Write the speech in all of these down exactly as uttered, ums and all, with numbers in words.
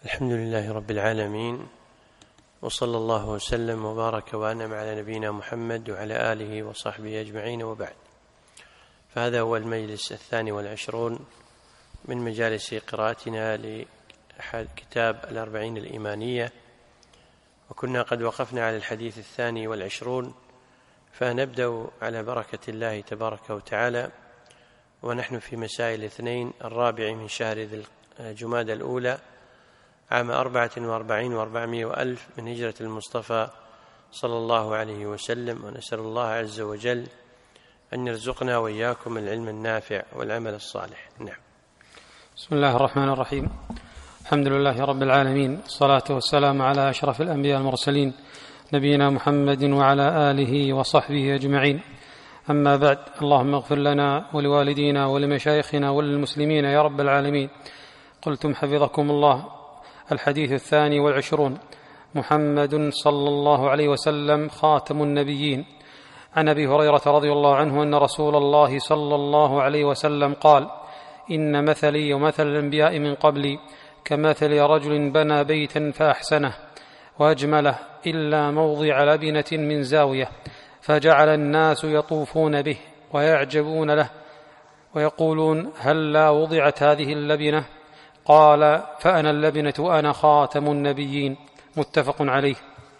الحمد لله رب العالمين، وصلى الله وسلم وبارك وأنعم على نبينا محمد وعلى آله وصحبه أجمعين، وبعد. فهذا هو المجلس الثاني والعشرون من مجالس قراءتنا لكتاب الأربعين الإيمانية، وكنا قد وقفنا على الحديث الثاني والعشرون، فنبدأ على بركة الله تبارك وتعالى ونحن في مساء الاثنين الرابع من شهر جمادى الأولى عام أربعة وأربعين وأربعمائة وألف من هجرة المصطفى صلى الله عليه وسلم. ونسأل الله عز وجل أن يرزقنا وإياكم العلم النافع والعمل الصالح. نعم. بسم الله الرحمن الرحيم. الحمد لله رب العالمين، الصلاة والسلام على أشرف الأنبياء المرسلين نبينا محمد وعلى آله وصحبه أجمعين. أما بعد، اللهم اغفر لنا ولوالدينا ولمشايخنا وللمسلمين يا رب العالمين. قلتم حفظكم الله. الحديث الثاني والعشرون: محمد صلى الله عليه وسلم خاتم النبيين. عن أبي هريرة رضي الله عنه أن رسول الله صلى الله عليه وسلم قال: إن مثلي ومثل الأنبياء من قبلي كمثل رجل بنى بيتا فأحسنه وأجمله إلا موضع لبنة من زاوية، فجعل الناس يطوفون به ويعجبون له ويقولون: هل لا وضعت هذه اللبنة؟ قال: فأنا اللبنة وأنا خاتم النبيين. متفق عليه.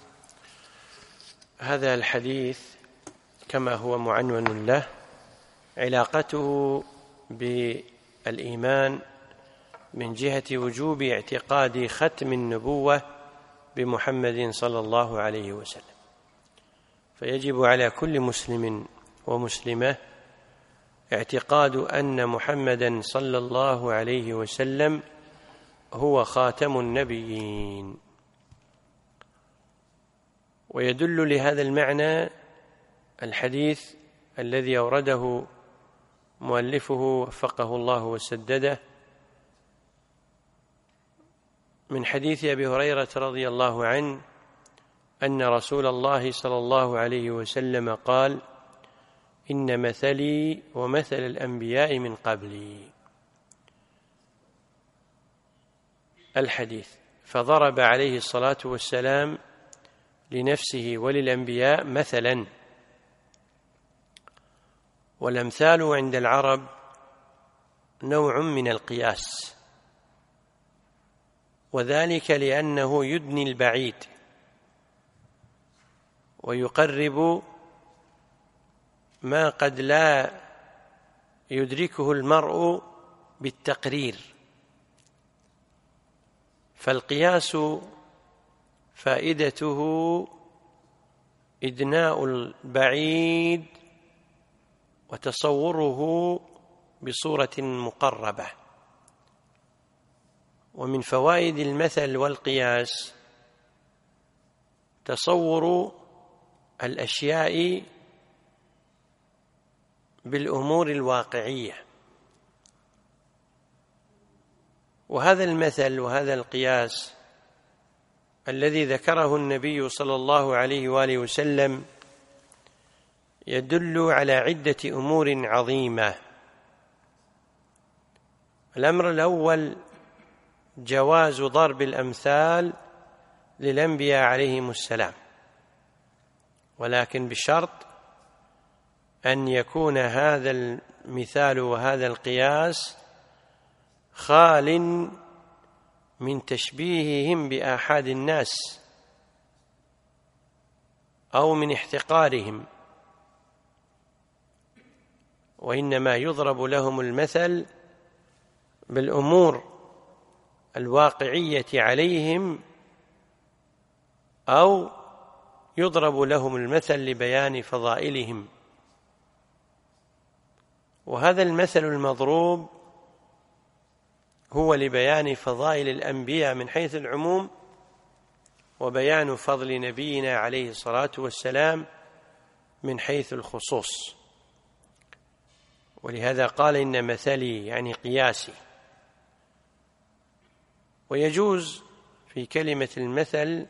هذا الحديث كما هو معنون له علاقته بالإيمان من جهة وجوب اعتقاد ختم النبوة بمحمد صلى الله عليه وسلم، فيجب على كل مسلم ومسلمة اعتقاد أن محمدا صلى الله عليه وسلم هو خاتم النبيين. ويدل لهذا المعنى الحديث الذي أورده مؤلفه وفقه الله وسدده من حديث أبي هريرة رضي الله عنه أن رسول الله صلى الله عليه وسلم قال: إن مثلي ومثل الأنبياء من قبلي. الحديث، فضرب عليه الصلاة والسلام لنفسه وللأنبياء مثلا. والأمثال عند العرب نوع من القياس، وذلك لأنه يدني البعيد ويقرب ما قد لا يدركه المرء بالتقرير. فالقياس فائدته إدناء البعيد وتصوره بصورة مقربة. ومن فوائد المثل والقياس تصور الأشياء بالأمور الواقعية. وهذا المثل وهذا القياس الذي ذكره النبي صلى الله عليه وآله وسلم يدل على عدة أمور عظيمة. الأمر الأول جواز ضرب الأمثال للأنبياء عليهم السلام، ولكن بشرط أن يكون هذا المثال وهذا القياس خال من تشبيههم بآحاد الناس أو من احتقارهم، وإنما يضرب لهم المثل بالأمور الواقعية عليهم، أو يضرب لهم المثل لبيان فضائلهم. وهذا المثل المضروب هو لبيان فضائل الأنبياء من حيث العموم، وبيان فضل نبينا عليه الصلاة والسلام من حيث الخصوص. ولهذا قال: إن مثلي يعني قياسي. ويجوز في كلمة المثل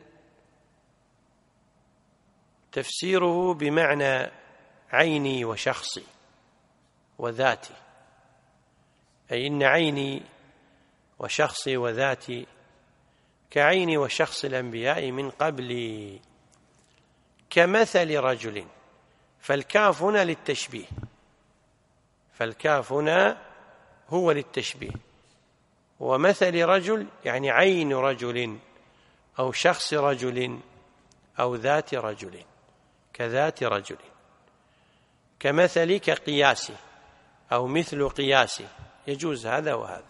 تفسيره بمعنى عيني وشخصي وذاتي، أي إن عيني وشخصي وذاتي كعين وشخص الأنبياء من قبلي كمثل رجل، فالكاف هنا للتشبيه، فالكاف هنا هو للتشبيه، ومثل رجل يعني عين رجل أو شخص رجل أو ذات رجل، كذات رجل، كمثل كقياسي أو مثل قياسي، يجوز هذا وهذا.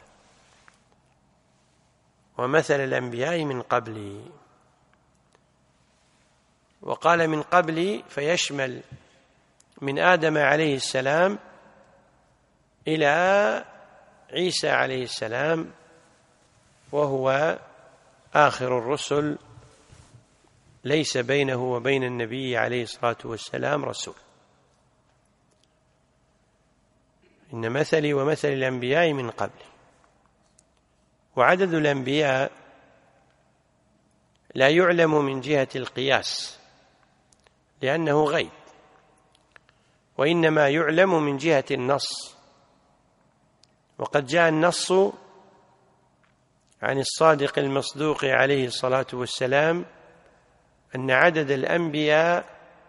ومثل الأنبياء من قبلي، وقال من قبلي فيشمل من آدم عليه السلام إلى عيسى عليه السلام، وهو آخر الرسل، ليس بينه وبين النبي عليه الصلاة والسلام رسول. إن مثلي ومثل الأنبياء من قبلي. وعدد الأنبياء لا يعلم من جهة القياس لأنه غيب، وإنما يعلم من جهة النص. وقد جاء النص عن الصادق المصدوق عليه الصلاة والسلام أن عدد الأنبياء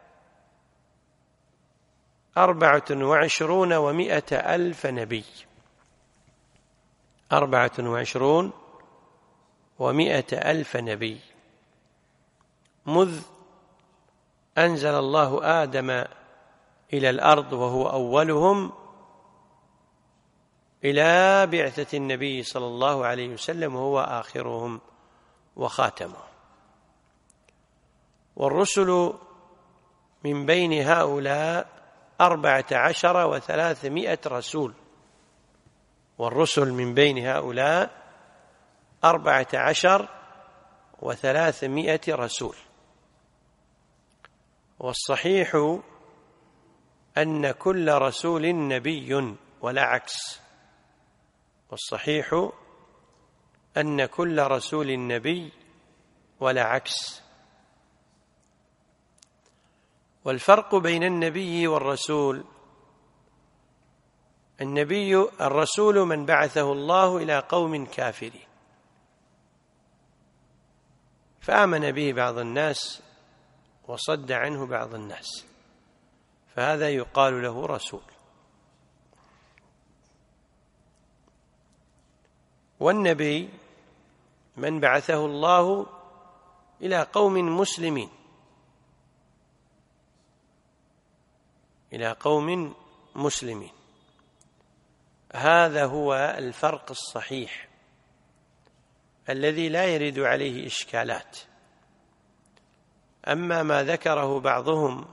أربعة وعشرون ومائة ألف نبي، أربعة وعشرون ومائة ألف نبي، مذ أنزل الله آدم إلى الأرض وهو أولهم إلى بعثة النبي صلى الله عليه وسلم وهو آخرهم وخاتمهم. والرسل من بين هؤلاء أربعة عشر وثلاثمائة رسول، والرسل من بين هؤلاء أربعة عشر وثلاثمائة رسول. والصحيح أن كل رسول نبي ولا عكس، والصحيح أن كل رسول نبي ولا عكس. والفرق بين النبي والرسول: النبي الرسول من بعثه الله إلى قوم كافرين فآمن به بعض الناس وصد عنه بعض الناس، فهذا يقال له رسول. والنبي من بعثه الله إلى قوم مسلمين، إلى قوم مسلمين. هذا هو الفرق الصحيح الذي لا يرد عليه إشكالات. أما ما ذكره بعضهم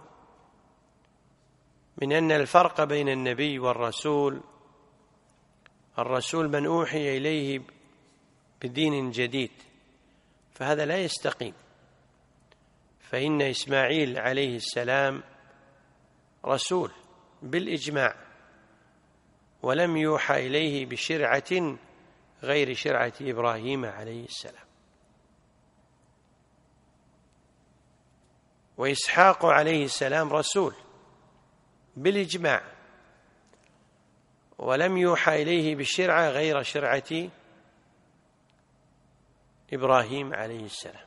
من أن الفرق بين النبي والرسول، الرسول من أوحي إليه بدين جديد، فهذا لا يستقيم. فإن إسماعيل عليه السلام رسول بالإجماع، ولم يوحى إليه بشرعة غير شرعة إبراهيم عليه السلام. وإسحاق عليه السلام رسول بالإجماع، ولم يوحى إليه بالشرعة غير شرعة إبراهيم عليه السلام.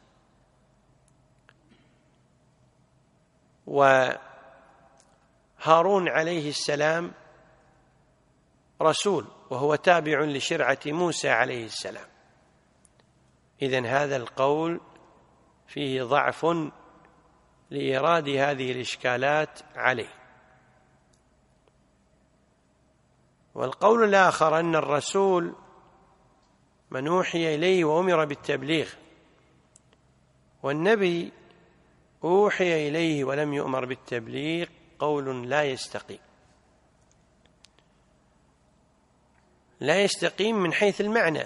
وهارون عليه السلام رسول وهو تابع لشرعة موسى عليه السلام. إذن هذا القول فيه ضعف لإيراد هذه الإشكالات عليه. والقول الآخر أن الرسول من أوحي إليه وأمر بالتبليغ، والنبي أوحي إليه ولم يؤمر بالتبليغ، قول لا يستقيم. لا يستقيم من حيث المعنى.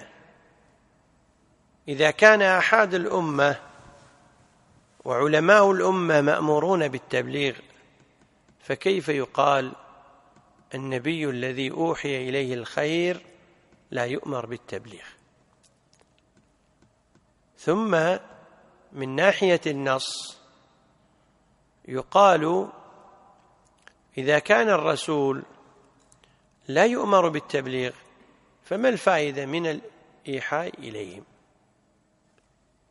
إذا كان أحد الأمة وعلماء الأمة مأمورون بالتبليغ، فكيف يقال النبي الذي أوحي إليه الخير لا يؤمر بالتبليغ؟ ثم من ناحية النص يقال إذا كان الرسول لا يؤمر بالتبليغ فما الفائدة من الإيحاء إليهم؟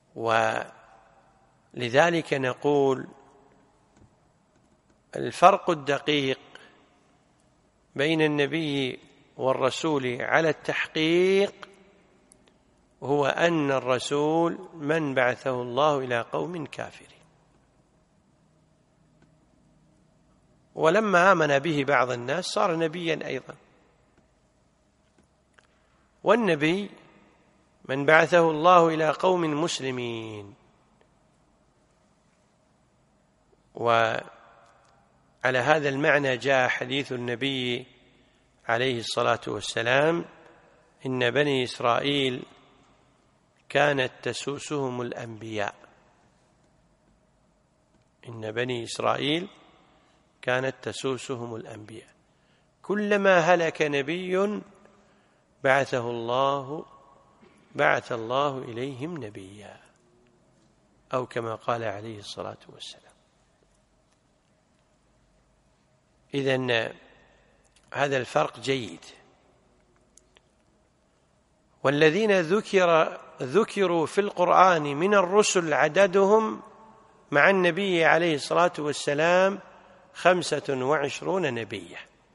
ولذلك نقول الفرق الدقيق بين النبي والرسول على التحقيق هو أن الرسول من بعثه الله إلى قوم كافرين، ولما آمن به بعض الناس صار نبيا أيضا. والنبي من بعثه الله إلى قوم مسلمين. وعلى هذا المعنى جاء حديث النبي عليه الصلاة والسلام: إن بني إسرائيل كانت تسوسهم الأنبياء. إن بني إسرائيل كانت تسوسهم الأنبياء، كلما هلك نبي بعثه الله بعث الله إليهم نبيا، أو كما قال عليه الصلاة والسلام. إذن هذا الفرق جيد. والذين ذكر ذكروا في القرآن من الرسل عددهم مع النبي عليه الصلاة والسلام خمسة وعشرون نبيا.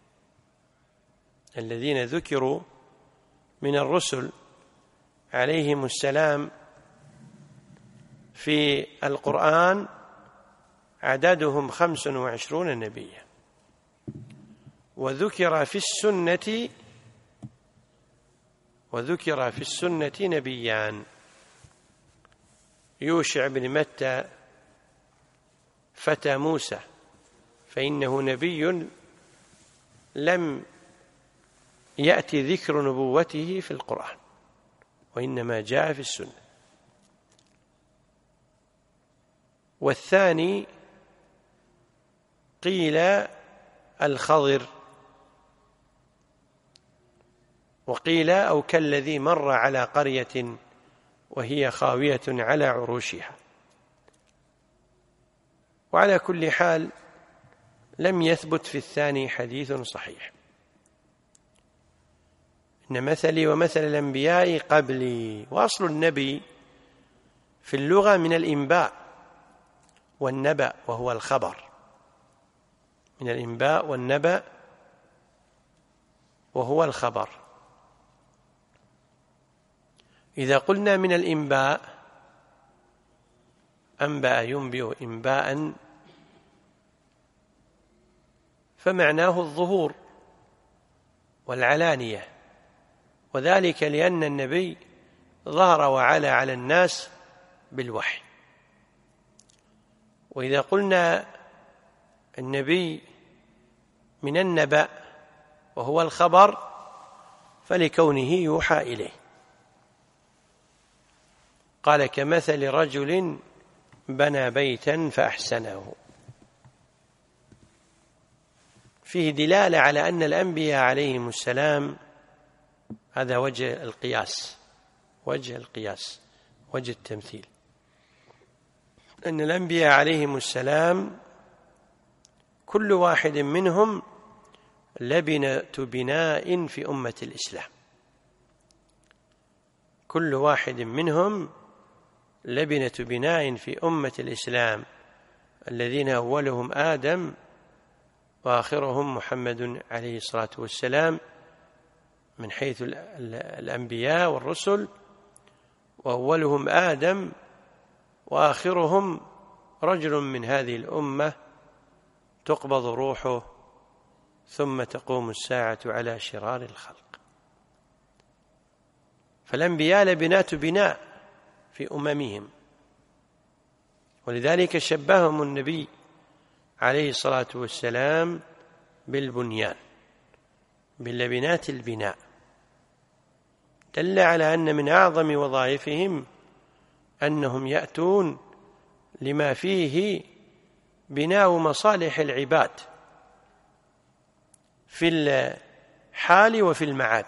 الذين ذكروا من الرسل عليهم السلام في القرآن عددهم خمس وعشرون نبيا. وذكر في السنة وذكر في السنة نبيان: يوشع بن متى فتى موسى، فإنه نبي لم يأتي ذكر نبوته في القرآن، وإنما جاء في السنة. والثاني قيل الخضر، وقيل أو كالذي مر على قرية وهي خاوية على عروشها. وعلى كل حال لم يثبت في الثاني حديث صحيح. إن مثلي ومثل الأنبياء قبلي. وأصل النبي في اللغة من الإنباء والنبأ، وهو الخبر، من الإنباء والنبأ وهو الخبر. إذا قلنا من الإنباء، أنبأ ينبئ إنباء، فمعناه الظهور والعلانية، وذلك لأن النبي ظهر وعلى على الناس بالوحي. وإذا قلنا النبي من النبأ وهو الخبر، فلكونه يوحى إليه. قال: كمثل رجل بنى بيتا فأحسنه. فيه دلالة على أن الأنبياء عليهم السلام، هذا وجه القياس، وجه القياس وجه التمثيل، أن الأنبياء عليهم السلام كل واحد منهم لبنة بناء في أمة الإسلام. كل واحد منهم لبنة بناء في أمة الإسلام، الذين أولهم آدم وآخرهم محمد عليه الصلاة والسلام، من حيث الأنبياء والرسل، وأولهم آدم وآخرهم رجل من هذه الأمة تقبض روحه ثم تقوم الساعة على شرار الخلق. فالأنبياء لبنات بناء في أممهم، ولذلك شبههم النبي عليه الصلاة والسلام بالبنيان، باللبنات البناء، دل على أن من أعظم وظائفهم أنهم يأتون لما فيه بناء مصالح العباد في الحال وفي المعاد.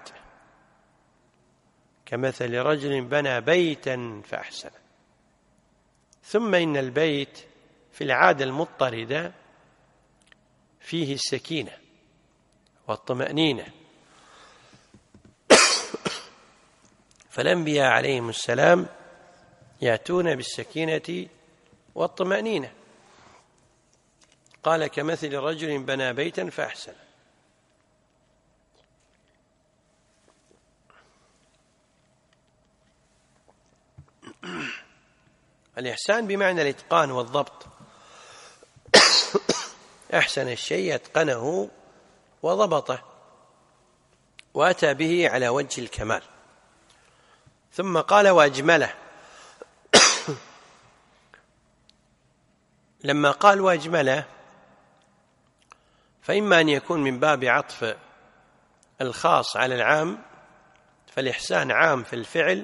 كمثل رجل بنى بيتا فأحسنه. ثم إن البيت في العادة المضطردة فيه السكينة والطمأنينة، فالأنبياء عليهم السلام يأتون بالسكينة والطمأنينة. قال كمثل رجل بنى بيتا فأحسن. الإحسان بمعنى الإتقان والضبط. أحسن الشيء أتقنه وضبطه وأتى به على وجه الكمال. ثم قال وأجمله. لما قال وأجمله فإما أن يكون من باب عطف الخاص على العام، فالإحسان عام في الفعل،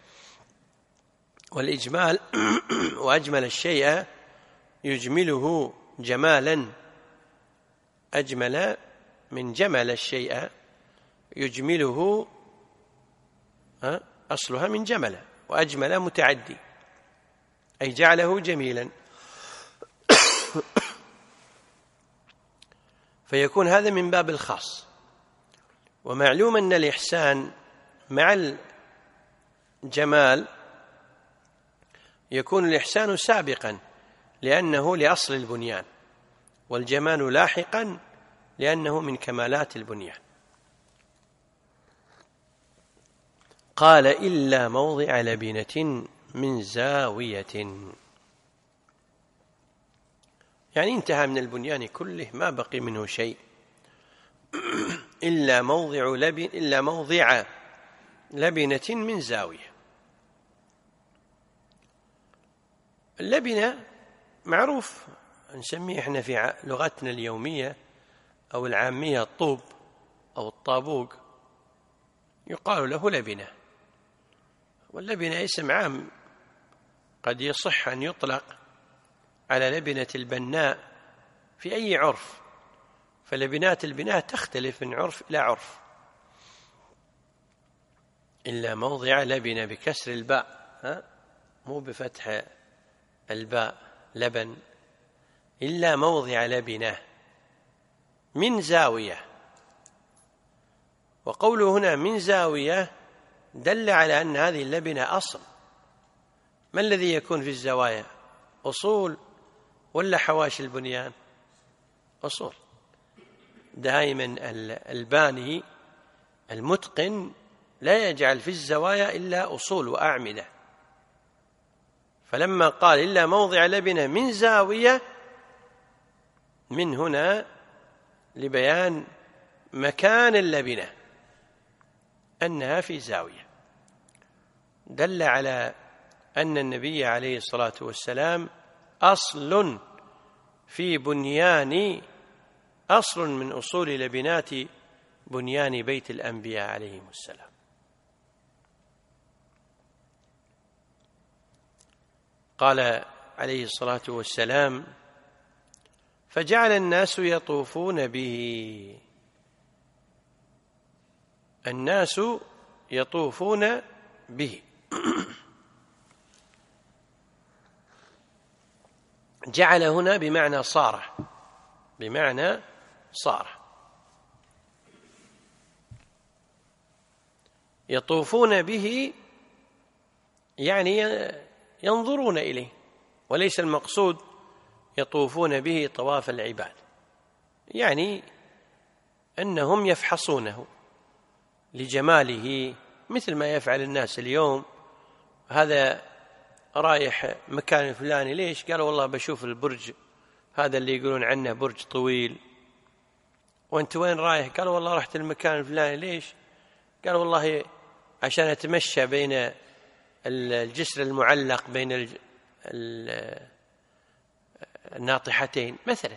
والإجمال وأجمل الشيء يجمله جمالا، أجمل من جمل الشيء يجمله، أصلها من جمل، وأجمل متعدي أي جعله جميلا. فيكون هذا من باب الخاص. ومعلوم أن الإحسان مع الجمال يكون الإحسان سابقا لأنه لأصل البنيان، والجمال لاحقا لأنه من كمالات البنيان. قال إلا موضع لبنة من زاوية، يعني انتهى من البنيان كله ما بقي منه شيء إلا موضع لبن إلا موضع لبنة من زاوية. اللبنة معروف نسميه احنا في لغتنا اليومية أو العامية الطوب أو الطابوق، يقال له لبنة. واللبنة اسم عام قد يصح أن يطلق على لبنة البناء في أي عرف، فلبنات البناء تختلف من عرف إلى عرف. إلا موضع لبنة بكسر الباء، ها؟ مو بفتح الباء لبن، إلا موضع لبنة من زاوية. وقوله هنا من زاوية دل على أن هذه اللبنة أصل. ما الذي يكون في الزوايا؟ أصول ولا حواشي البنيان؟ أصول. دائما الباني المتقن لا يجعل في الزوايا إلا أصول وأعمدة. فلما قال إلا موضع لبنة من زاوية، من هنا لبيان مكان اللبنة أنها في زاوية، دل على أن النبي عليه الصلاة والسلام أصل في بنيان أصل من أصول لبنات بنيان بيت الأنبياء عليهم السلام. قال عليه الصلاة والسلام فجعل الناس يطوفون به، الناس يطوفون به. جعل هنا بمعنى صار، بمعنى صار. يطوفون به يعني ينظرون إليه، وليس المقصود يطوفون به طواف العباد، يعني أنهم يفحصونه لجماله مثل ما يفعل الناس اليوم. هذا رايح مكان فلاني، ليش؟ قالوا والله بشوف البرج هذا اللي يقولون عنه برج طويل. وانت وين رايح؟ قالوا والله رحت المكان الفلاني، ليش؟ قالوا والله عشان أتمشى بين الجسر المعلق بين الناطحتين مثلا.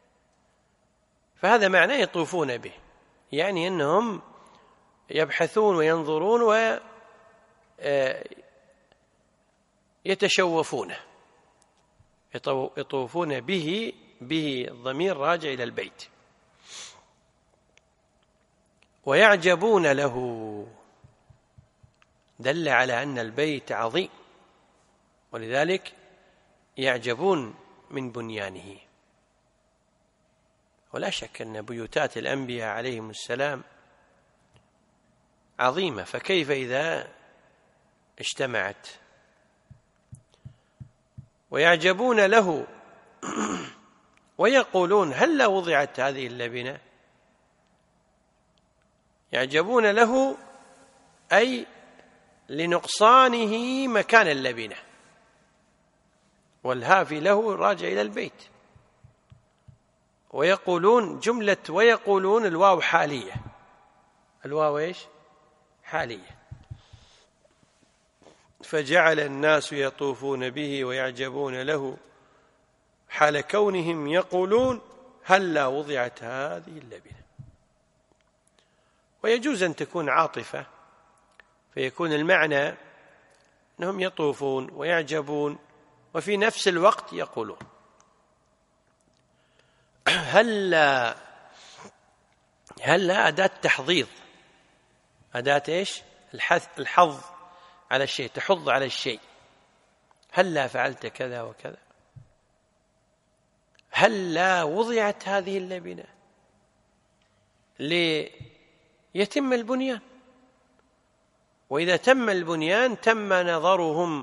فهذا معناه يطوفون به، يعني أنهم يبحثون وينظرون ويتشوفونه. يطوفون به، به الضمير راجع إلى البيت. ويعجبون له، دل على أن البيت عظيم، ولذلك يعجبون من بنيانه. ولا شك أن بيوتات الأنبياء عليهم السلام عظيمة، فكيف إذا اجتمعت ويعجبون له ويقولون هل لا وضعت هذه اللبنة. يعجبون له أي لنقصانه مكان اللبنة، والهافي له راجع إلى البيت. ويقولون جملة ويقولون الواو حالية، الواو إيش؟ حالية. فجعل الناس يطوفون به ويعجبون له حال كونهم يقولون هل لا وضعت هذه اللبنة. ويجوز أن تكون عاطفة فيكون المعنى أنهم يطوفون ويعجبون وفي نفس الوقت يقولون. هلا هلا أداة تحضيض، أداة إيش؟ الحظ على الشيء، تحض على الشيء. هلا فعلت كذا وكذا. هلا وضعت هذه اللبنة ليتم البنيان، وإذا تم البنيان تم نظرهم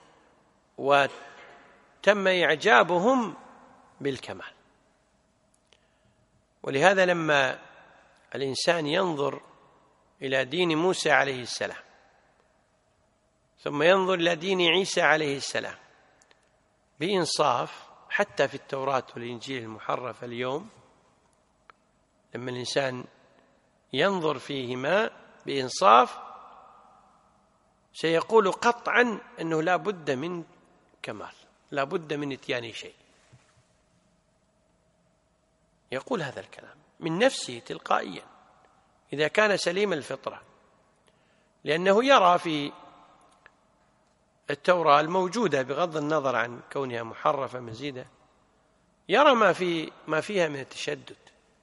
وتم إعجابهم بالكمال. ولهذا لما الإنسان ينظر إلى دين موسى عليه السلام ثم ينظر إلى دين عيسى عليه السلام بإنصاف، حتى في التوراة والإنجيل المحرف اليوم لما الإنسان ينظر فيهما بإنصاف سيقول قطعا أنه لا بد من كمال، لا بد من إتيان شيء. يقول هذا الكلام من نفسه تلقائيا إذا كان سليم الفطرة، لأنه يرى في التوراة الموجودة بغض النظر عن كونها محرفة مزيدة، يرى ما في ما فيها من التشدد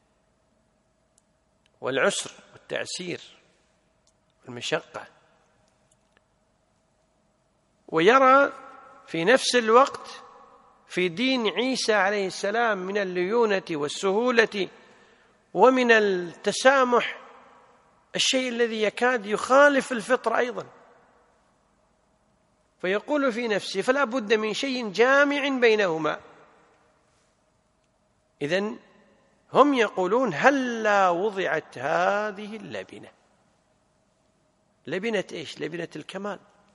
والعسر والتعسير والمشقة، ويرى في نفس الوقت في دين عيسى عليه السلام من الليونة والسهولة ومن التسامح الشيء الذي يكاد يخالف الفطرة أيضا. فيقول في نفسه فلا بد من شيء جامع بينهما. إذن هم يقولون هل لا وضعت هذه اللبنة. لبنة إيش؟ لبنة الكمال،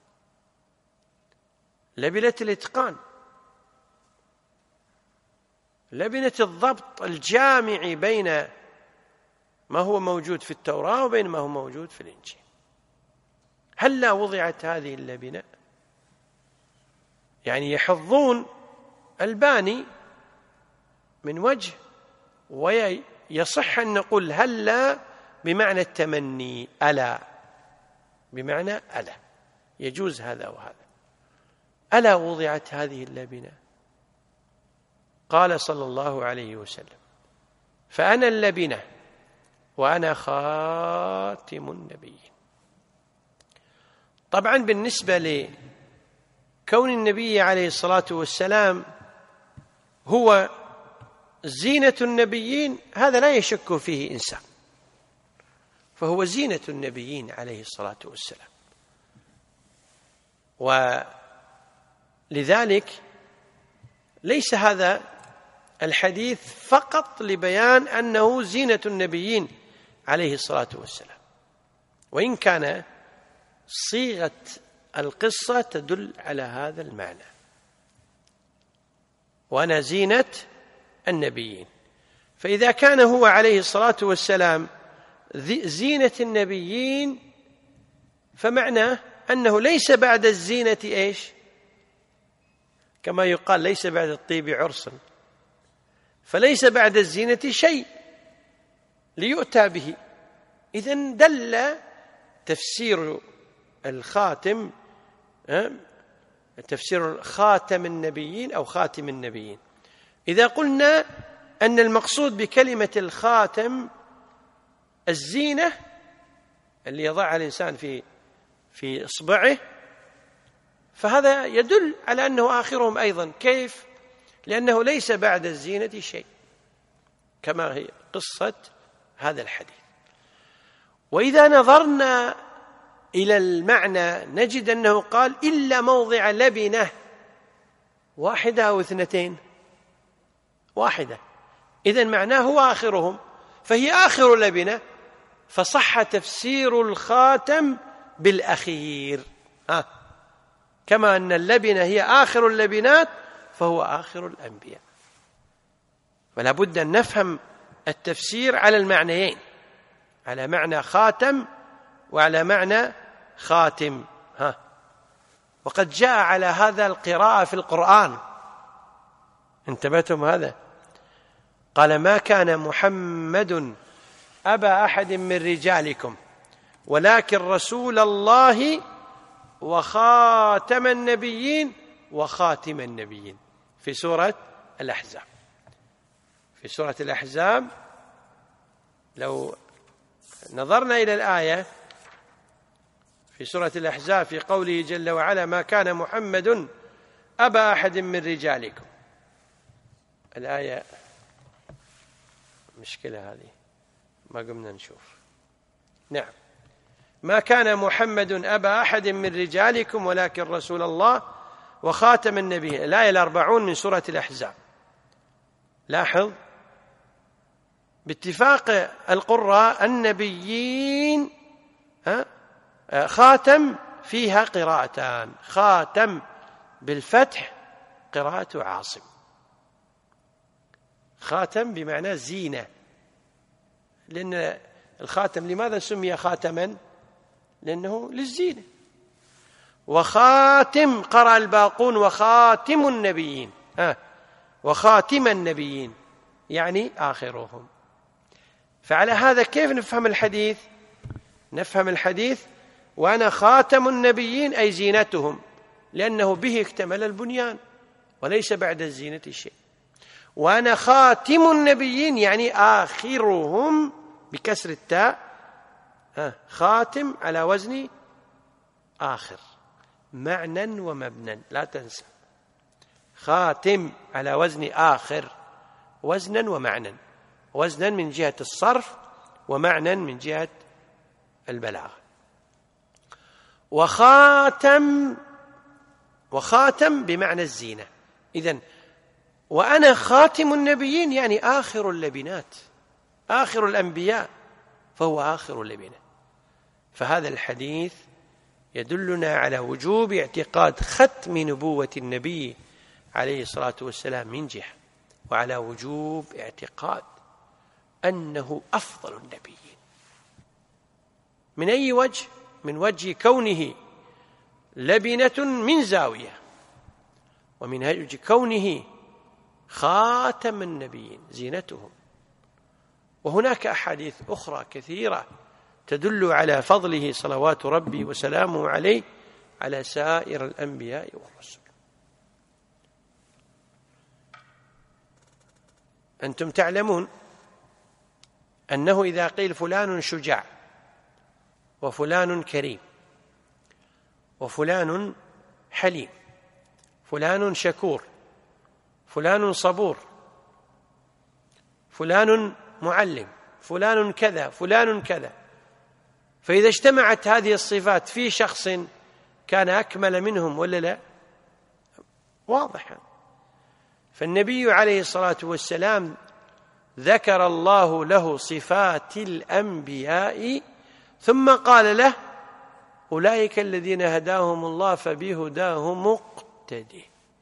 لبنة الإتقان، لبنة الضبط الجامع بين ما هو موجود في التوراة وبين ما هو موجود في الإنجيل. هل لا وضعت هذه اللبنة؟ يعني يحظون الباني من وجه، ويصح أن نقول هل لا بمعنى التمني، ألا بمعنى ألا، يجوز هذا وهذا. ألا وضعت هذه اللبنة؟ قال صلى الله عليه وسلم فأنا اللبنة وأنا خاتم النبيين. طبعا بالنسبة لكون النبي عليه الصلاة والسلام هو زينة النبيين هذا لا يشك فيه إنسان، فهو زينة النبيين عليه الصلاة والسلام. ولذلك ليس هذا الحديث فقط لبيان أنه زينة النبيين عليه الصلاة والسلام، وإن كان صيغة القصة تدل على هذا المعنى، وأنا زينة النبيين. فإذا كان هو عليه الصلاة والسلام زينة النبيين فمعناه أنه ليس بعد الزينة إيش؟ كما يقال ليس بعد الطيب عرس، فليس بعد الزينة شيء ليؤتى به. إذن دل تفسير الخاتم تفسير خاتم النبيين أو خاتم النبيين. إذا قلنا أن المقصود بكلمة الخاتم الزينة اللي يضعها الإنسان في في إصبعه، فهذا يدل على أنه آخرهم أيضا. كيف؟ لأنه ليس بعد الزينة شيء كما هي قصة هذا الحديث. وإذا نظرنا إلى المعنى نجد أنه قال إلا موضع لبنة، واحدة أو اثنتين؟ واحدة. إذن معناه هو آخرهم، فهي آخر اللبنة، فصح تفسير الخاتم بالأخير. ها، كما أن اللبنة هي آخر اللبنات فهو آخر الأنبياء. فلا بد أن نفهم التفسير على المعنيين، على معنى خاتم وعلى معنى خاتم. ها، وقد جاء على هذا القراءة في القرآن. انتبهتم هذا؟ قال: ما كان محمد أبا أحد من رجالكم ولكن رسول الله وخاتم النبيين وخاتم النبيين، في سورة الأحزاب. في سورة الأحزاب لو نظرنا إلى الآية في سورة الأحزاب في قوله جل وعلا: ما كان محمد أبا أحد من رجالكم. الآية مشكلة هذه، ما قمنا نشوف. نعم، ما كان محمد أبا أحد من رجالكم ولكن رسول الله وخاتم النبي. الآية الأربعون من سورة الأحزاب. لاحظ باتفاق القراء النبيين خاتم فيها قراءتان: خاتم بالفتح قراءة عاصم، خاتم بمعنى زينة، لأن الخاتم لماذا سمي خاتما؟ لأنه للزينة. وخاتم قرأ الباقون وخاتم النبيين، ها، وخاتم النبيين يعني آخرهم. فعلى هذا كيف نفهم الحديث؟ نفهم الحديث وأنا خاتم النبيين أي زينتهم، لأنه به اكتمل البنيان وليس بعد الزينة شيء. وأنا خاتم النبيين يعني آخرهم بكسر التاء، ها، خاتم على وزن آخر، معنى ومبنى، لا تنسى. خاتم على وزن آخر، وزنا ومعنى، وزنا من جهة الصرف ومعنى من جهة البلاغة. وخاتم وخاتم بمعنى الزينة. إذن وأنا خاتم النبيين يعني آخر اللبنات، آخر الأنبياء، فهو آخر اللبنة. فهذا الحديث يدلنا على وجوب اعتقاد ختم نبوة النبي عليه الصلاة والسلام من جهة، وعلى وجوب اعتقاد أنه أفضل النبيين. من أي وجه؟ من وجه كونه لبنة من زاوية، ومن وجه كونه خاتم النبيين زينتهم. وهناك أحاديث أخرى كثيرة تدل على فضله صلوات ربي وسلامه عليه على سائر الأنبياء والرسل. أنتم تعلمون أنه إذا قيل فلان شجاع وفلان كريم وفلان حليم، فلان شكور، فلان صبور، فلان معلم، فلان كذا، فلان كذا، فإذا اجتمعت هذه الصفات في شخص كان أكمل منهم ولا لا؟ واضحا. فالنبي عليه الصلاة والسلام ذكر الله له صفات الأنبياء ثم قال له: أولئك الذين هداهم الله فبهداه مقتدي.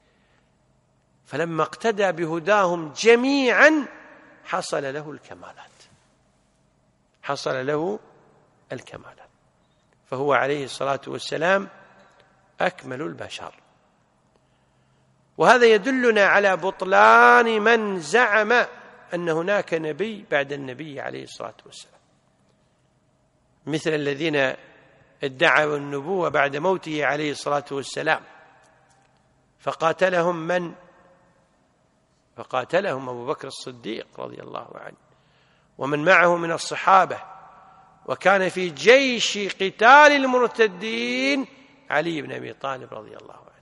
فلما اقتدى بهداهم جميعا حصل له الكمالات، حصل له الكمالات. فهو عليه الصلاة والسلام أكمل البشر. وهذا يدلنا على بطلان من زعم أن هناك نبي بعد النبي عليه الصلاة والسلام، مثل الذين ادعوا النبوة بعد موته عليه الصلاة والسلام، فقاتلهم من؟ فقاتلهم أبو بكر الصديق رضي الله عنه ومن معه من الصحابة، وكان في جيش قتال المرتدين علي بن أبي طالب رضي الله عنه.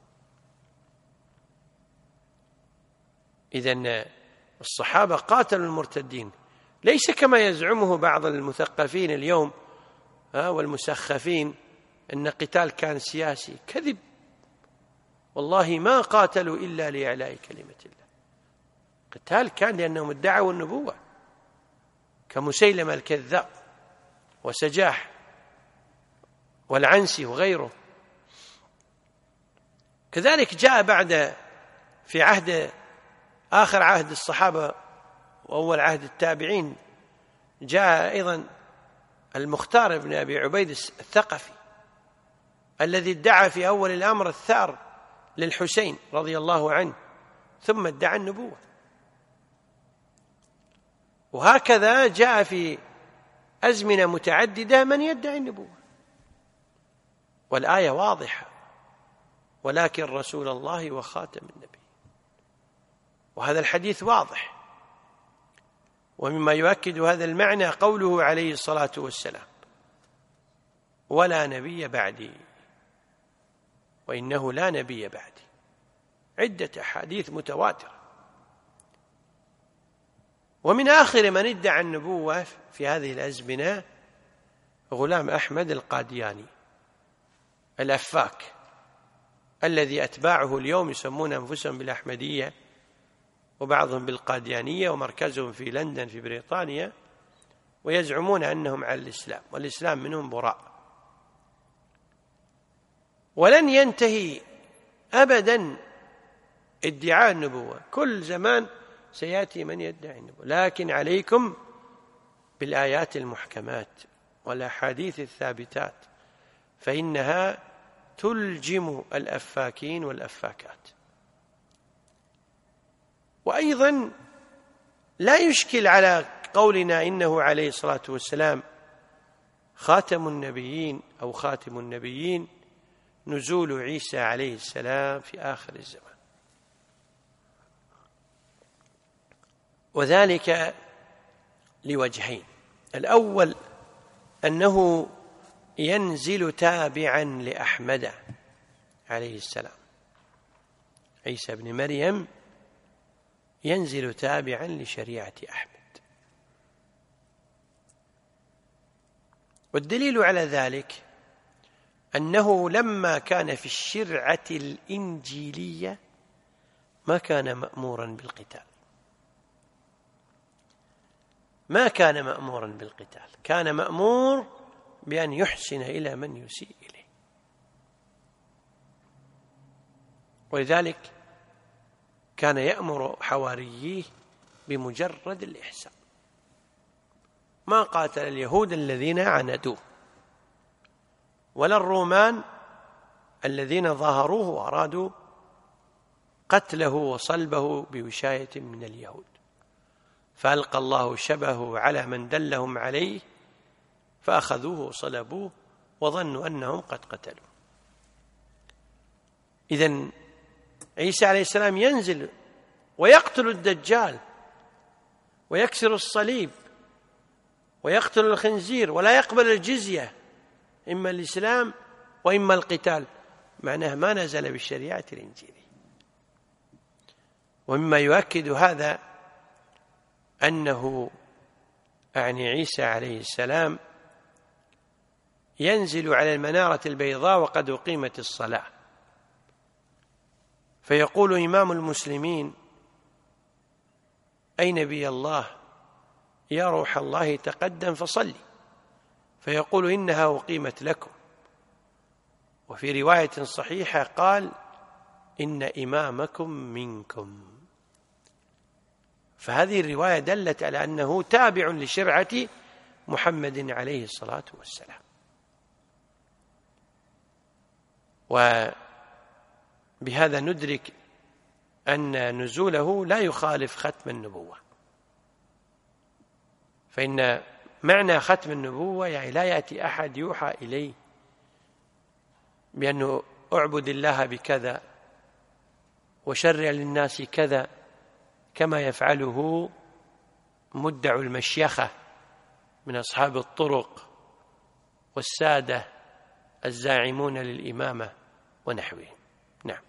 إذن الصحابة قاتلوا المرتدين، ليس كما يزعمه بعض المثقفين اليوم والمسخفين أن قتال كان سياسي. كذب، والله ما قاتلوا إلا لإعلاء كلمة الله. قتال كان لأنهم ادعوا النبوة كمسيلمة الكذاب وسجاح والعنسي وغيره. كذلك جاء بعد في عهد آخر عهد الصحابة وأول عهد التابعين جاء أيضا المختار بن أبي عبيد الثقفي الذي ادعى في أول الأمر الثأر للحسين رضي الله عنه ثم ادعى النبوة. وهكذا جاء في أزمنة متعددة من يدعي النبوة، والآية واضحة: ولكن رسول الله وخاتم النبي. وهذا الحديث واضح. ومما يؤكد هذا المعنى قوله عليه الصلاة والسلام: ولا نبي بعدي، وإنه لا نبي بعدي. عدة أحاديث متواترة. ومن آخر من ادعى النبوة في هذه الأزمنة غلام أحمد القادياني الأفاك، الذي أتباعه اليوم يسمون أنفسهم بالأحمدية وبعضهم بالقاديانية، ومركزهم في لندن في بريطانيا، ويزعمون أنهم على الإسلام والإسلام منهم براء. ولن ينتهي أبدا ادعاء النبوة، كل زمان سيأتي من يدعي النبوة، لكن عليكم بالآيات المحكمات والأحاديث الثابتات، فإنها تلجم الأفاكين والأفاكات. وأيضا لا يشكل على قولنا إنه عليه الصلاة والسلام خاتم النبيين أو خاتم النبيين نزول عيسى عليه السلام في آخر الزمان، وذلك لوجهين: الأول أنه ينزل تابعا لأحمد عليه السلام، عيسى بن مريم ينزل تابعا لشريعة أحمد. والدليل على ذلك أنه لما كان في الشرعة الإنجيلية ما كان مأمورا بالقتال، ما كان مأمورا بالقتال، كان مأمور بأن يحسن إلى من يسيء إليه. ولذلك كان يأمر حواريه بمجرد الإحسان. ما قاتل اليهود الذين عاندوه، ولا الرومان الذين ظاهروه وأرادوا قتله وصلبه بوشاية من اليهود، فألقى الله شبهه على من دلهم عليه فأخذوه وصلبوه وظنوا أنهم قد قتلوا. إذن عيسى عليه السلام ينزل ويقتل الدجال ويكسر الصليب ويقتل الخنزير ولا يقبل الجزية، إما الإسلام وإما القتال، معناه ما نزل بالشريعة الإنجيلية. ومما يؤكد هذا أنه أعني عيسى عليه السلام ينزل على المنارة البيضاء وقد أقيمت الصلاة، فيقول إمام المسلمين: أي نبي الله، يا روح الله تقدم فصلي، فيقول: إنها أقيمت لكم. وفي رواية صحيحة قال: إن إمامكم منكم. فهذه الرواية دلت على أنه تابع لشرعة محمد عليه الصلاة والسلام. وبهذا ندرك أن نزوله لا يخالف ختم النبوة، فإن معنى ختم النبوة يعني لا يأتي أحد يوحى إليه بأنه أعبد الله بكذا وشرع للناس كذا كما يفعله مدعو المشيخة من أصحاب الطرق والسادة الزاعمون للإمامة ونحوهم. نعم.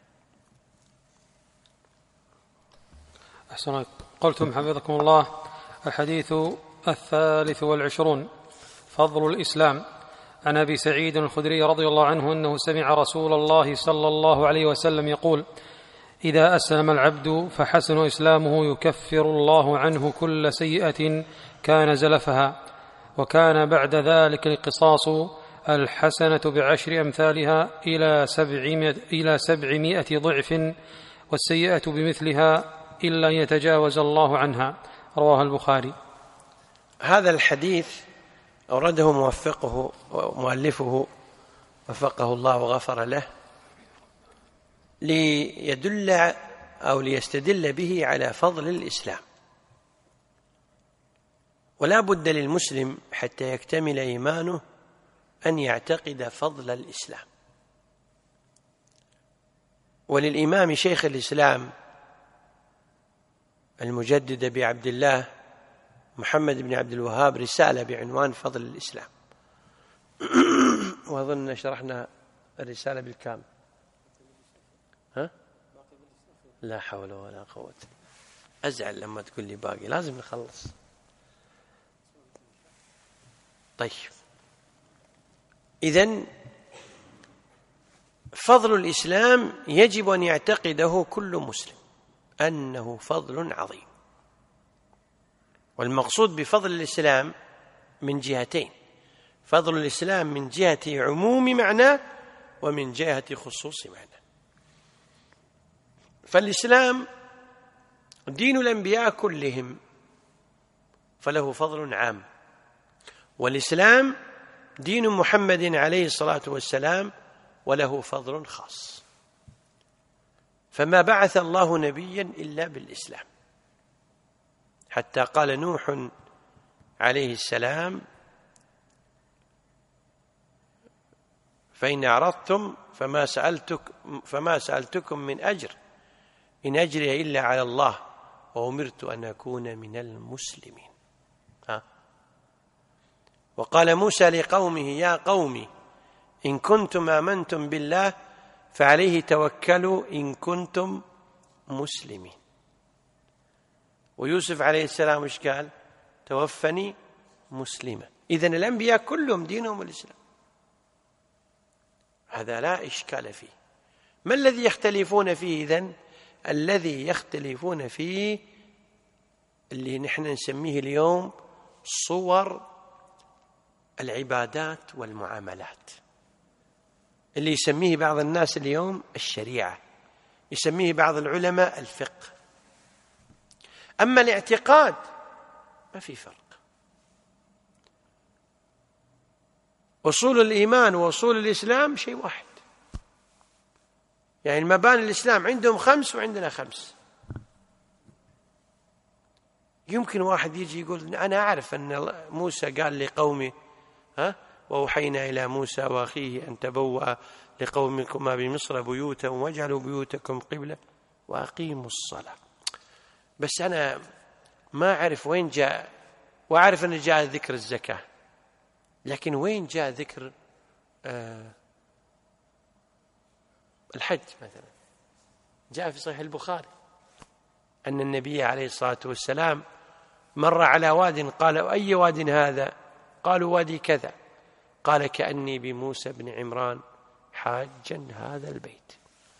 أحسن. قلتم حفظكم الله: الحديث الثالث والعشرون: فضل الإسلام. عن أبي سعيد الخدري رضي الله عنه أنه سمع رسول الله صلى الله عليه وسلم يقول: إذا أسلم العبد فحسن إسلامه يكفر الله عنه كل سيئة كان زلفها، وكان بعد ذلك القصاص الحسنة بعشر أمثالها إلى سبعمائة, إلى سبعمائة ضعف، والسيئة بمثلها إلا أن يتجاوز الله عنها. رواه البخاري. هذا الحديث أورده موفقه ومؤلفه وفقه الله وغفر له ليدل أو ليستدل به على فضل الإسلام. ولا بد للمسلم حتى يكتمل إيمانه أن يعتقد فضل الإسلام. وللإمام شيخ الإسلام المجدد أبي عبد الله محمد بن عبد الوهاب رسالة بعنوان فضل الإسلام، وأظن شرحنا الرسالة بالكامل. ها؟ لا حول ولا قوة. أزعل لما تقول لي باقي، لازم نخلص. طيب، إذن فضل الإسلام يجب أن يعتقده كل مسلم أنه فضل عظيم. والمقصود بفضل الإسلام من جهتين: فضل الإسلام من جهة عموم معناه ومن جهة خصوص معناه. فالإسلام دين الأنبياء كلهم، فله فضل عام، والإسلام دين محمد عليه الصلاة والسلام وله فضل خاص. فما بعث الله نبيا إلا بالإسلام، حتى قال نوح عليه السلام: فإن أعرضتم فما سألتك فما سألتكم من أجر إن أجري إلا على الله وأمرت أن أكون من المسلمين. ها؟ وقال موسى لقومه: يا قوم إن كنتم آمنتم بالله فعليه توكلوا إن كنتم مسلمين. ويوسف عليه السلام إيش قال؟ توفني مسلما. إذن الأنبياء كلهم دينهم الإسلام، هذا لا إشكال فيه. ما الذي يختلفون فيه إذن؟ الذي يختلفون فيه اللي نحن نسميه اليوم صور العبادات والمعاملات، اللي يسميه بعض الناس اليوم الشريعة، يسميه بعض العلماء الفقه. أما الاعتقاد ما في فرق. أصول الإيمان وأصول الإسلام شيء واحد، يعني مباني الإسلام عندهم خمس وعندنا خمس. يمكن واحد يجي يقول: أنا أعرف أن موسى قال لقومه ها وأوحينا إلى موسى وأخيه أن تبوأ لقومكما بمصر بيوتا واجعلوا بيوتكم قبلة وأقيموا الصلاة. بس أنا ما أعرف وين جاء، وأعرف أن جاء ذكر الزكاة، لكن وين جاء ذكر آه الحج مثلا؟ جاء في صحيح البخاري أن النبي عليه الصلاة والسلام مر على واد، قال: أي واد هذا؟ قالوا: وادي كذا. قال: كأني بموسى بن عمران حاجا هذا البيت.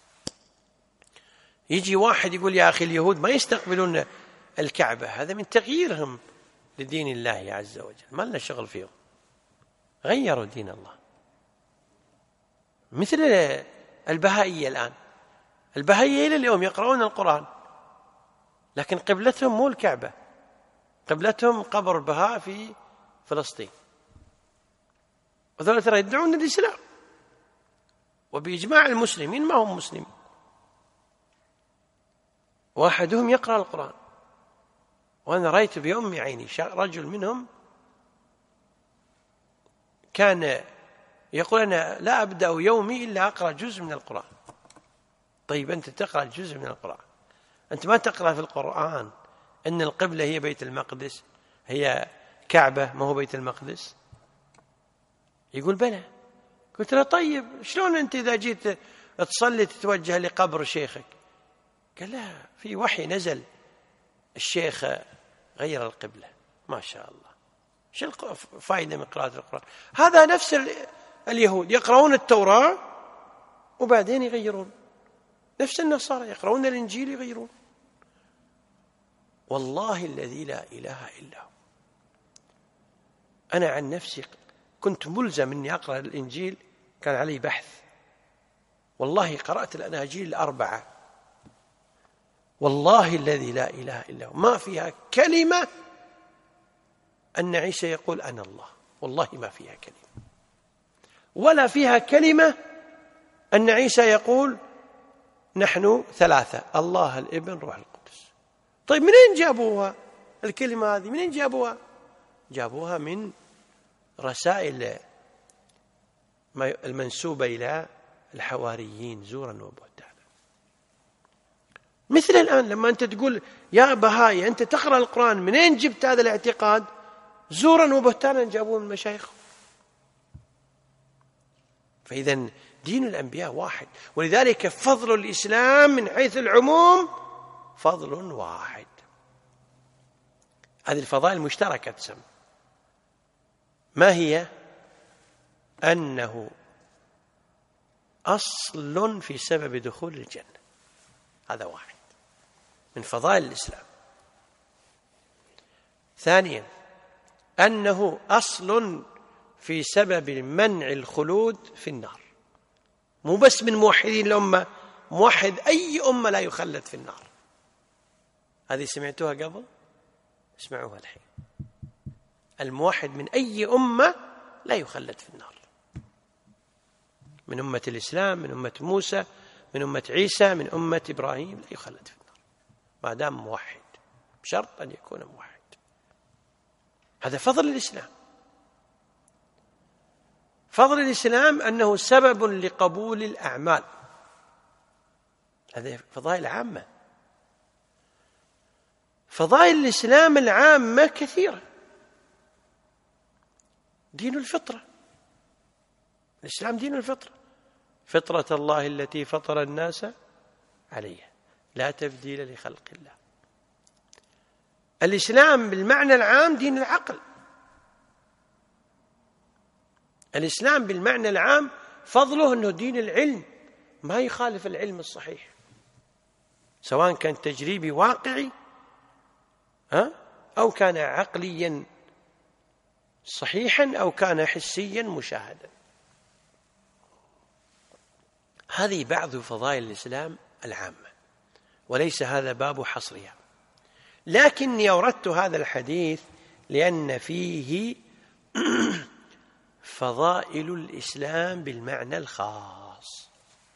يجي واحد يقول: يا أخي اليهود ما يستقبلون الكعبة، هذا من تغييرهم لدين الله عز وجل، ما لنا شغل فيهم، غيروا دين الله. مثل البهائية الآن، البهائية إلى اليوم يقرؤون القرآن، لكن قبلتهم مو الكعبة، قبلتهم قبر البهاء في فلسطين، وذولا ترى يدعون الإسلام، وبإجماع المسلمين ما هم مسلمين. واحدهم يقرأ القرآن، وأنا رأيت بيوم عيني رجل منهم كان يقول: أنا لا أبدأ يومي إلا أقرأ جزء من القرآن. طيب أنت تقرأ جزء من القرآن، أنت ما تقرأ في القرآن أن القبلة هي بيت المقدس، هي كعبة ما هو بيت المقدس؟ يقول: بلى. قلت له: طيب شلون أنت إذا جيت تصلي تتوجه لقبر شيخك؟ قال: لا، في وحي نزل الشيخ غير القبلة. ما شاء الله، شو الفائدة من قراءة القرآن؟ هذا نفس اليهود يقرؤون التوراة وبعدين يغيرون، نفس النصارى يقرؤون الإنجيل يغيرون. والله الذي لا إله إلا هو، أنا عن نفسي كنت ملزم أني أقرأ الإنجيل، كان علي بحث، والله قرأت الأناجيل الأربعة، والله الذي لا إله إلا هو ما فيها كلمة أن عيسى يقول أنا الله، والله ما فيها كلمة، ولا فيها كلمة أن عيسى يقول نحن ثلاثة، الله الابن روح القدس. طيب منين جابوها الكلمة هذه؟ منين جابوها؟ جابوها من رسائل المنسوبة إلى الحواريين زورا وبهتانا. مثل الآن لما أنت تقول يا بهائي أنت تقرأ القرآن، منين جبت هذا الاعتقاد؟ زورا وبهتانا جابوه من المشايخ. فإذا دين الأنبياء واحد، ولذلك فضل الإسلام من حيث العموم فضل واحد. هذه الفضائل المشتركة تسمى. ما هي؟ أنه أصل في سبب دخول الجنة، هذا واحد من فضائل الإسلام. ثانيا أنه أصل في سبب منع الخلود في النار، مو بس من موحدين الأمة، موحد أي أمة لا يخلد في النار. هذه سمعتوها قبل؟ اسمعوها الحين. الموحد من أي أمة لا يخلد في النار، من أمة الإسلام، من أمة موسى، من أمة عيسى، من أمة إبراهيم، لا يخلد في النار ما دام موحد، بشرط أن يكون موحد. هذا فضل الإسلام. فضل الإسلام أنه سبب لقبول الأعمال، هذه فضائل عامة. فضائل الإسلام العامة كثيرة. دين الفطرة، الإسلام دين الفطرة، فطرة الله التي فطر الناس عليها لا تبديل لخلق الله. الإسلام بالمعنى العام دين العقل. الإسلام بالمعنى العام فضله أنه دين العلم، ما يخالف العلم الصحيح، سواء كان تجريبي واقعي أو كان عقليا صحيحا أو كان حسيا مشاهدا. هذه بعض فضائل الإسلام العامة، وليس هذا باب حصرها. لكني أوردت هذا الحديث لأن فيه فضائل الإسلام بالمعنى الخاص،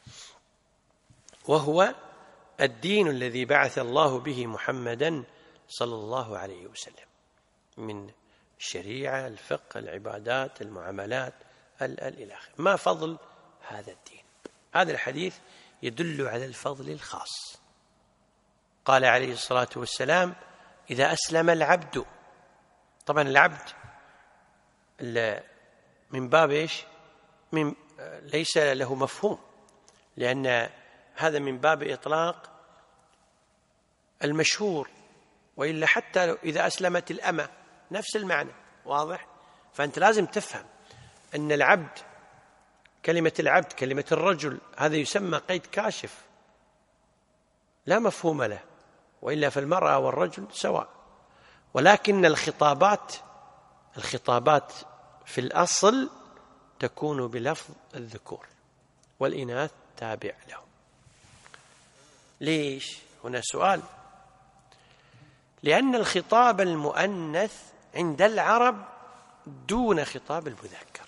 وهو الدين الذي بعث الله به محمدا صلى الله عليه وسلم، من الشريعة، الفقه، العبادات، المعاملات، إلى آخره. ما فضل هذا الدين؟ هذا الحديث يدل على الفضل الخاص. قال عليه الصلاة والسلام إذا أسلم العبد، طبعا العبد من باب إيش؟ من ليس له مفهوم، لأن هذا من باب إطلاق المشهور، وإلا حتى إذا أسلمت الأمة نفس المعنى، واضح؟ فأنت لازم تفهم أن العبد، كلمة العبد كلمة الرجل، هذا يسمى قيد كاشف لا مفهوم له، وإلا فالمرأة والرجل سواء. ولكن الخطابات الخطابات في الأصل تكون بلفظ الذكور، والإناث تابع له. ليش؟ هنا سؤال. لأن الخطاب المؤنث عند العرب دون خطاب المذكر.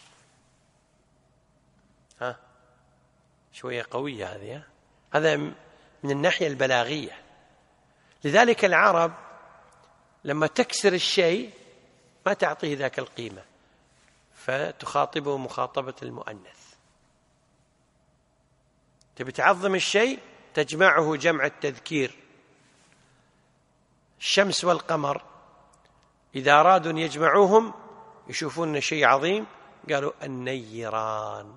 ها شوية قوية هذه، ها؟ هذا من الناحية البلاغية. لذلك العرب لما تكسر الشيء ما تعطيه ذاك القيمة، فتخاطبه مخاطبة المؤنث. تبي تعظم الشيء تجمعه جمع التذكير. الشمس والقمر إذا أرادوا أن يجمعوهم يشوفون شيء عظيم، قالوا النيران،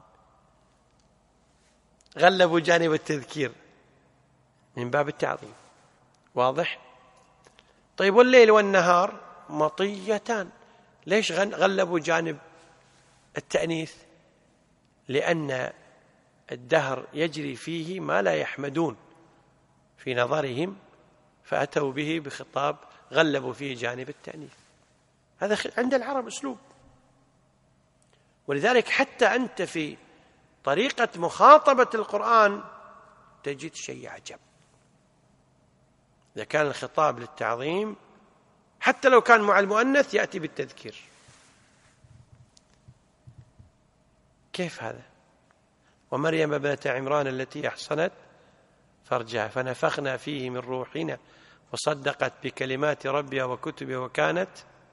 غلبوا جانب التذكير من باب التعظيم، واضح؟ طيب والليل والنهار مطيتان، ليش غلبوا جانب التأنيث؟ لأن الدهر يجري فيه ما لا يحمدون في نظرهم، فأتوا به بخطاب غلبوا فيه جانب التأنيث. هذا عند العرب أسلوب. ولذلك حتى أنت في طريقة مخاطبة القرآن تجد شيء عجب. إذا كان الخطاب للتعظيم حتى لو كان مع المؤنث يأتي بالتذكير. كيف هذا؟ ومريم ابنة عمران التي أحصنت فرجها فنفخنا فيه من روحنا وصدقت بكلمات ربها وكتبه وكانت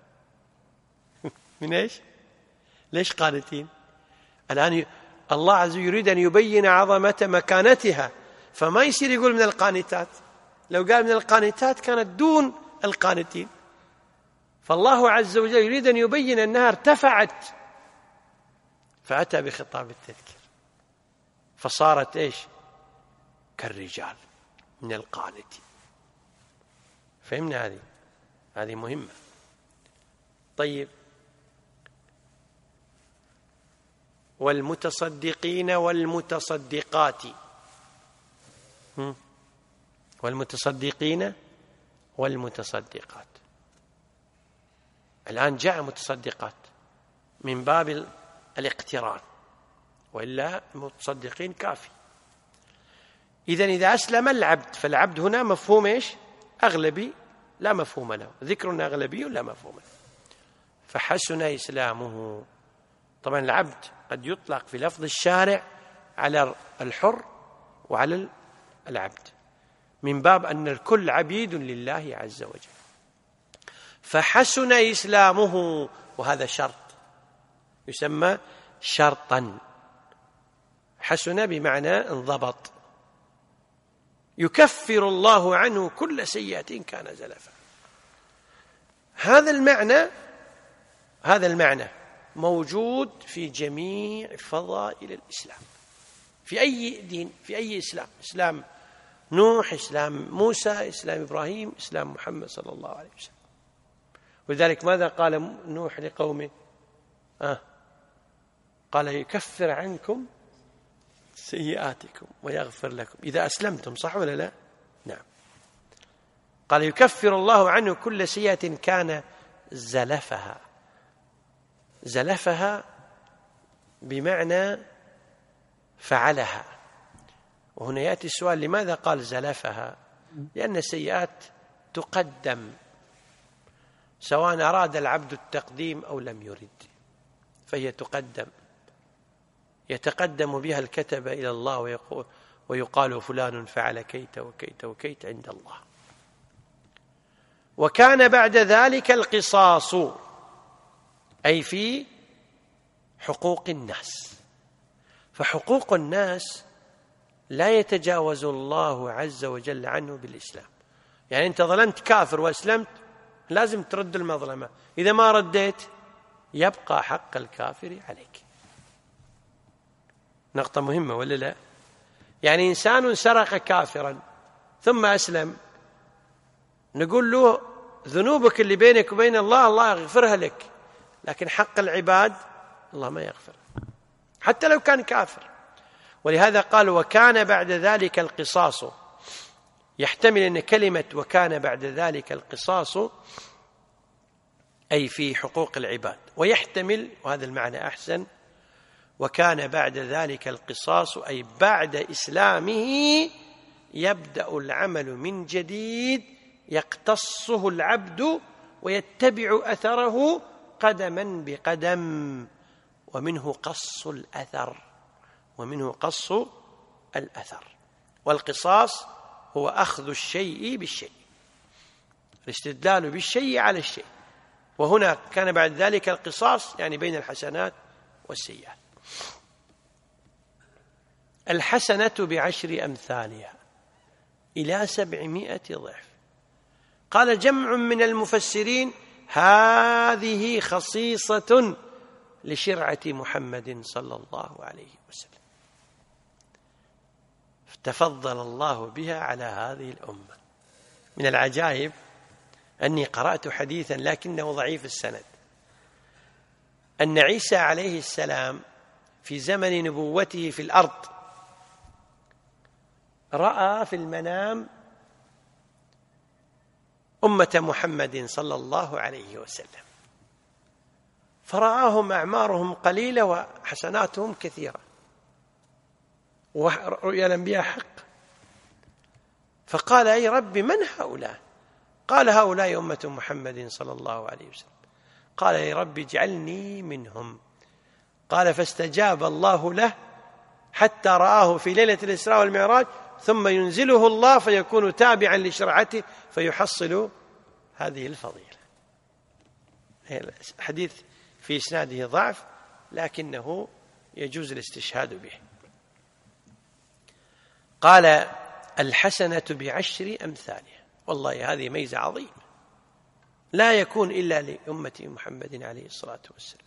من إيش؟ ليش قانتين؟ الآن الله عز وجل يريد أن يبين عظمة مكانتها، فما يصير يقول من القانتات. لو قال من القانتات كانت دون القانتين. فالله عز وجل يريد أن يبين أنها ارتفعت، فأتى بخطاب التذكير، فصارت إيش؟ كالرجال من القانتين. فهمنا هذه؟ هذه مهمة. طيب، والمتصدقين والمتصدقات، والمتصدقين والمتصدقات. الآن جاء متصدقات من باب الاقتران، وإلا المتصدقين كافي. إذن إذا أسلم العبد، فالعبد هنا مفهوم إيش؟ أغلبي لا مفهوم له، ذكر أغلبي لا مفهوم له، فحسن إسلامه. طبعا العبد قد يطلق في لفظ الشارع على الحر وعلى العبد، من باب أن الكل عبيد لله عز وجل. فحسن إسلامه، وهذا شرط يسمى شرطا. حسن بمعنى انضبط. يكفر الله عنه كل سيئة كان زلفا. هذا المعنى هذا المعنى موجود في جميع فضائل الإسلام، في أي دين، في أي إسلام، إسلام نوح، إسلام موسى، إسلام إبراهيم، إسلام محمد صلى الله عليه وسلم. ولذلك ماذا قال نوح لقومه؟ آه قال يكفر عنكم سيئاتكم ويغفر لكم إذا أسلمتم. صح ولا لا؟ نعم. قال يكفر الله عنه كل سيئة كان زلفها. زلفها بمعنى فعلها. وهنا يأتي السؤال: لماذا قال زلفها؟ لأن السيئات تقدم سواء أراد العبد التقديم أو لم يرد، فهي تقدم، يتقدم بها الكتب إلى الله ويقول ويقال فلان فعل كيت وكيت وكيت عند الله. وكان بعد ذلك القصاص، أي في حقوق الناس. فحقوق الناس لا يتجاوز الله عز وجل عنه بالإسلام. يعني أنت ظلمت كافر وأسلمت، لازم ترد المظلمة. إذا ما رديت يبقى حق الكافر عليك. نقطة مهمة ولا لا؟ يعني إنسان سرق كافرا ثم أسلم، نقول له ذنوبك اللي بينك وبين الله الله يغفرها لك، لكن حق العباد الله ما يغفر حتى لو كان كافر. ولهذا قال وكان بعد ذلك القصاص. يحتمل أن كلمة وكان بعد ذلك القصاص أي في حقوق العباد، ويحتمل، وهذا المعنى أحسن، وكان بعد ذلك القصاص أي بعد إسلامه يبدأ العمل من جديد يقتصه العبد ويتبع أثره قدما بقدم، ومنه قص الأثر ومنه قص الأثر. والقصاص هو أخذ الشيء بالشيء، الاستدلال بالشيء على الشيء. وهنا كان بعد ذلك القصاص يعني بين الحسنات والسيئات. الحسنة بعشر أمثالها إلى سبعمائة ضعف. قال جمع من المفسرين هذه خصيصة لشرعة محمد صلى الله عليه وسلم، تفضل الله بها على هذه الأمة. من العجائب أني قرأت حديثا لكنه ضعيف السند، أن عيسى عليه السلام في زمن نبوته في الأرض رأى في المنام أمة محمد صلى الله عليه وسلم، فرآهم أعمارهم قليلة وحسناتهم كثيرة، ورؤيا الأنبياء حق. فقال: أي رب من هؤلاء؟ قال: هؤلاء أمة محمد صلى الله عليه وسلم. قال: يا رب اجعلني منهم. قال: فاستجاب الله له حتى رآه في ليلة الإسراء والمعراج، ثم ينزله الله فيكون تابعا لشرعته فيحصل هذه الفضيلة. الحديث في إسناده ضعف، لكنه يجوز الاستشهاد به. قال: الحسنة بعشر أمثالها. والله هذه ميزة عظيمة لا يكون إلا لأمة محمد عليه الصلاة والسلام.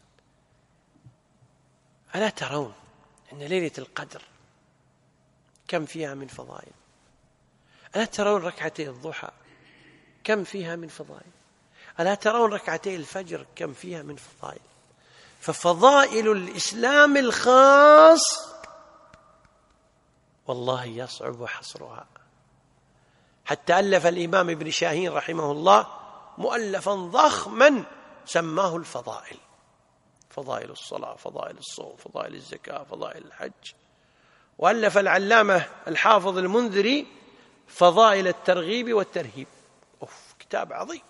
ألا ترون أن ليلة القدر كم فيها من فضائل؟ ألا ترون ركعتي الضحى كم فيها من فضائل؟ ألا ترون ركعتي الفجر كم فيها من فضائل؟ ففضائل الإسلام الخاص والله يصعب حصرها. حتى ألف الإمام ابن شاهين رحمه الله مؤلفا ضخما سماه الفضائل: فضائل الصلاة، فضائل الصوم، فضائل الزكاة، فضائل الحج. وألف العلامة الحافظ المنذري فضائل الترغيب والترهيب. أوف، كتاب عظيم.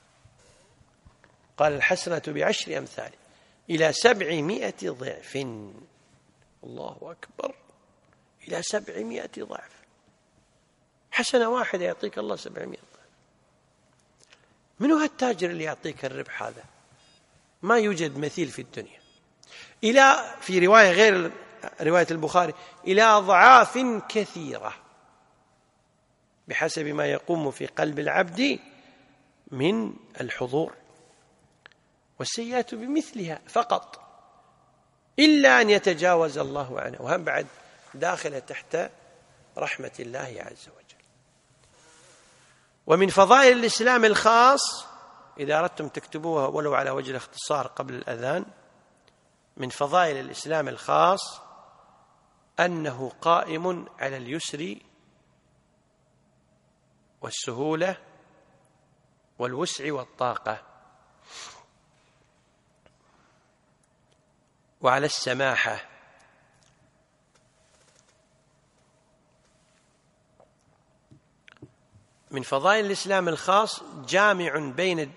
قال: الحسنة بعشر أمثال إلى سبعمائة ضعف. الله أكبر، إلى سبعمائة ضعف. حسنة واحدة يعطيك الله سبعمائة ضعف. من هو التاجر اللي يعطيك الربح هذا؟ ما يوجد مثيل في الدنيا. إلى في رواية غير رواية البخاري: إلى أضعاف كثيرة بحسب ما يقوم في قلب العبد من الحضور. والسيئات بمثلها فقط، إلا أن يتجاوز الله عنها، وهم بعد داخلة تحت رحمة الله عز وجل. ومن فضائل الإسلام الخاص، إذا أردتم تكتبوها ولو على وجه الاختصار قبل الأذان، من فضائل الإسلام الخاص أنه قائم على اليسر والسهولة والوسع والطاقة، وعلى السماحة. من فضائل الإسلام الخاص جامع بين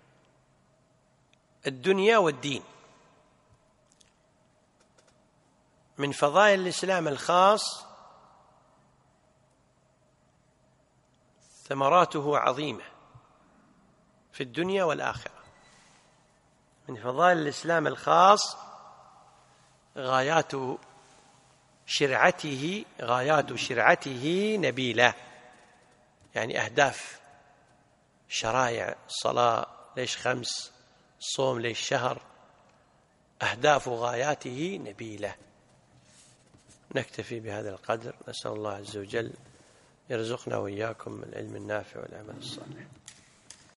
الدنيا والدين. من فضائل الإسلام الخاص ثمراته عظيمة في الدنيا والآخرة. من فضائل الإسلام الخاص غايات شرعته غايات شرعته نبيلة، يعني أهداف شرائع الصلاة ليش خمس، الصوم ليش شهر، أهداف غاياته نبيلة. نكتفي بهذا القدر. نسأل الله عز وجل يرزقنا وإياكم العلم النافع والعمل الصالح.